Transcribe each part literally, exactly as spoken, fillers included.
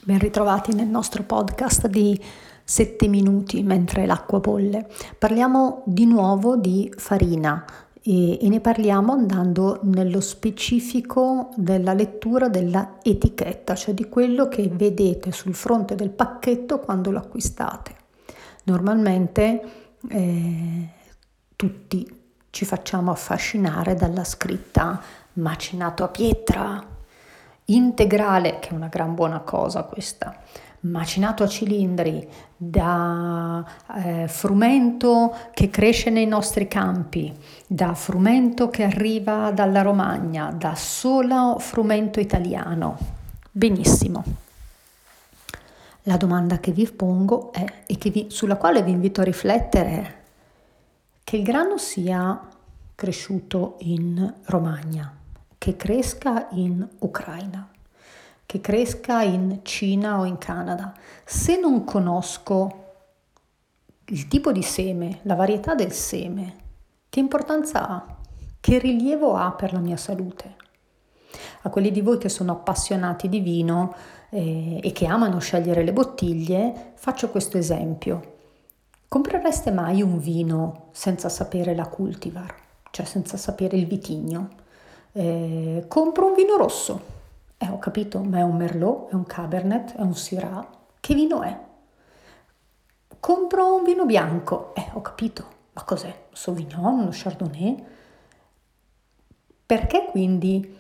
Ben ritrovati nel nostro podcast di sette minuti mentre l'acqua bolle. Parliamo di nuovo di farina e, e ne parliamo andando nello specifico della lettura della etichetta, cioè di quello che vedete sul fronte del pacchetto quando lo acquistate. Normalmente eh, tutti ci facciamo affascinare dalla scritta macinato a pietra, integrale, che è una gran buona cosa questa, macinato a cilindri, da eh, frumento che cresce nei nostri campi, da frumento che arriva dalla Romagna, da solo frumento italiano. Benissimo. La domanda che vi pongo è, e che vi, sulla quale vi invito a riflettere è che il grano sia cresciuto in Romagna, che cresca in Ucraina, che cresca in Cina o in Canada. Se non conosco il tipo di seme, la varietà del seme, che importanza ha? Che rilievo ha per la mia salute? A quelli di voi che sono appassionati di vino eh, e che amano scegliere le bottiglie, faccio questo esempio. Comprereste mai un vino senza sapere la cultivar, cioè senza sapere il vitigno? Eh, compro un vino rosso, eh ho capito, ma è un Merlot, è un Cabernet, è un Syrah, che vino è? Compro un vino bianco, eh ho capito, ma cos'è? Un Sauvignon, uno Chardonnay? Perché quindi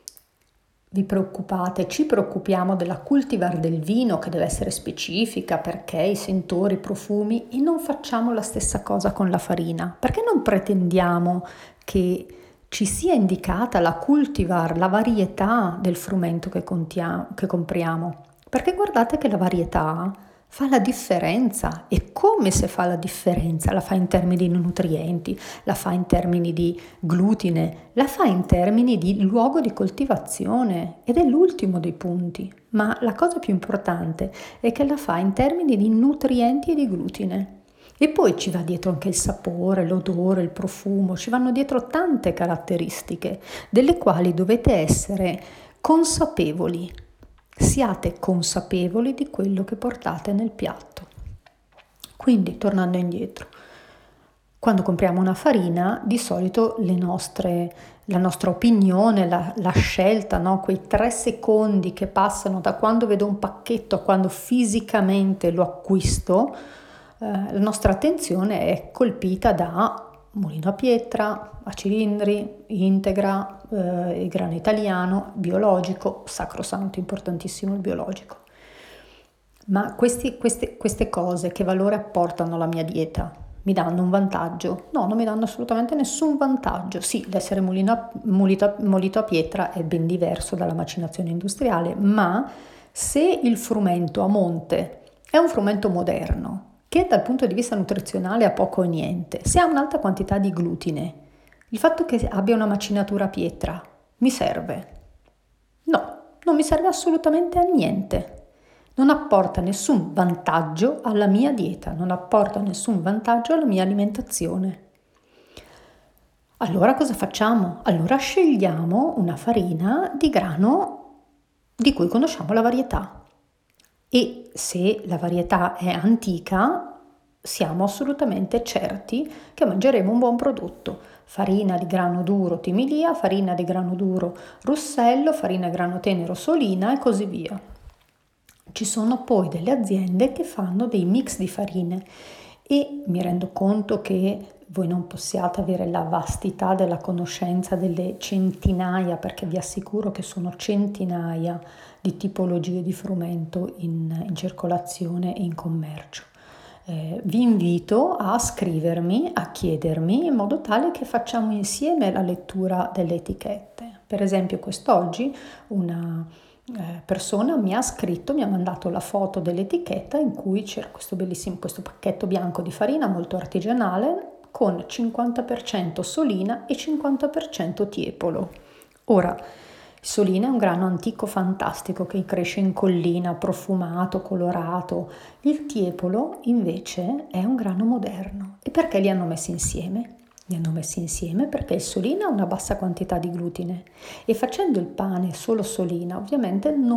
vi preoccupate, ci preoccupiamo della cultivar del vino che deve essere specifica perché i sentori, i profumi, e non facciamo la stessa cosa con la farina? Perché non pretendiamo che ci sia indicata la cultivar, la varietà del frumento che, contiamo, che compriamo? Perché guardate che la varietà fa la differenza. E come se fa la differenza? La fa in termini di nutrienti, la fa in termini di glutine, la fa in termini di luogo di coltivazione, ed è l'ultimo dei punti. Ma la cosa più importante è che la fa in termini di nutrienti e di glutine. E poi ci va dietro anche il sapore, l'odore, il profumo, ci vanno dietro tante caratteristiche delle quali dovete essere consapevoli. Siate consapevoli di quello che portate nel piatto. Quindi, tornando indietro, quando compriamo una farina, di solito le nostre, la nostra opinione, la, la scelta, no? Quei tre secondi che passano da quando vedo un pacchetto a quando fisicamente lo acquisto, eh, la nostra attenzione è colpita da mulino a pietra, a cilindri, integra, eh, il grano italiano, biologico, sacrosanto, importantissimo il biologico. Ma questi, queste, queste cose che valore apportano alla mia dieta? Mi danno un vantaggio? No, non mi danno assolutamente nessun vantaggio. Sì, l'essere mulino, mulito, molito a pietra è ben diverso dalla macinazione industriale, ma se il frumento a monte è un frumento moderno, che dal punto di vista nutrizionale ha poco o niente, se ha un'alta quantità di glutine, il fatto che abbia una macinatura a pietra mi serve? No, non mi serve assolutamente a niente. Non apporta nessun vantaggio alla mia dieta, non apporta nessun vantaggio alla mia alimentazione. Allora cosa facciamo? Allora scegliamo una farina di grano di cui conosciamo la varietà. E se la varietà è antica, siamo assolutamente certi che mangeremo un buon prodotto. Farina di grano duro Timilia, farina di grano duro Russello, farina di grano tenero Solina e così via. Ci sono poi delle aziende che fanno dei mix di farine e mi rendo conto che voi non possiate avere la vastità della conoscenza delle centinaia, perché vi assicuro che sono centinaia di tipologie di frumento in, in circolazione e in commercio. Eh, vi invito a scrivermi, a chiedermi, in modo tale che facciamo insieme la lettura delle etichette. Per esempio quest'oggi una eh, persona mi ha scritto, mi ha mandato la foto dell'etichetta in cui c'era questo bellissimo, questo pacchetto bianco di farina molto artigianale con cinquanta per cento solina e cinquanta per cento tiepolo. Ora, il solina è un grano antico fantastico che cresce in collina, profumato, colorato. Il tiepolo invece è un grano moderno. E perché li hanno messi insieme? Li hanno messi insieme perché il solina ha una bassa quantità di glutine e facendo il pane solo solina ovviamente non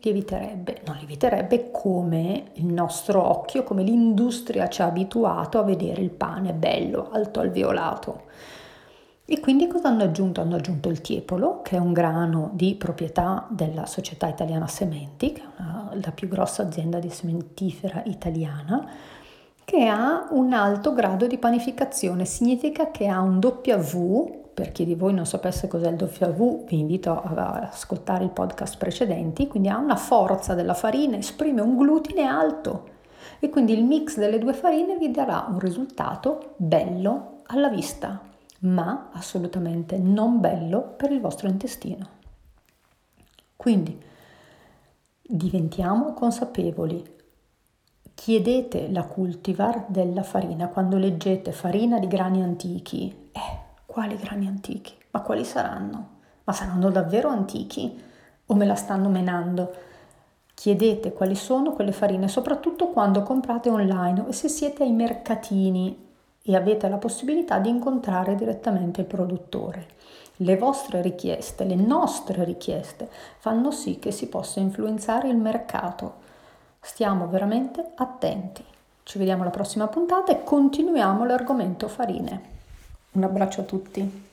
lieviterebbe, non lieviterebbe come il nostro occhio, come l'industria ci ha abituato a vedere il pane bello, alto alveolato. E quindi cosa hanno aggiunto? Hanno aggiunto il tiepolo, che è un grano di proprietà della Società Italiana Sementi, che è una, la più grossa azienda di sementifera italiana, che ha un alto grado di panificazione, significa che ha un W. Per chi di voi non sapesse cos'è il W, vi invito ad ascoltare i podcast precedenti, quindi ha una forza della farina, esprime un glutine alto e quindi il mix delle due farine vi darà un risultato bello alla vista, ma assolutamente non bello per il vostro intestino. Quindi diventiamo consapevoli. Chiedete la cultivar della farina quando leggete farina di grani antichi. Eh, quali grani antichi? Ma quali saranno? Ma saranno davvero antichi? O me la stanno menando? Chiedete quali sono quelle farine, soprattutto quando comprate online o se siete ai mercatini e avete la possibilità di incontrare direttamente il produttore. Le vostre richieste, le nostre richieste, fanno sì che si possa influenzare il mercato. Stiamo veramente attenti. Ci vediamo alla prossima puntata e continuiamo l'argomento farine. Un abbraccio a tutti.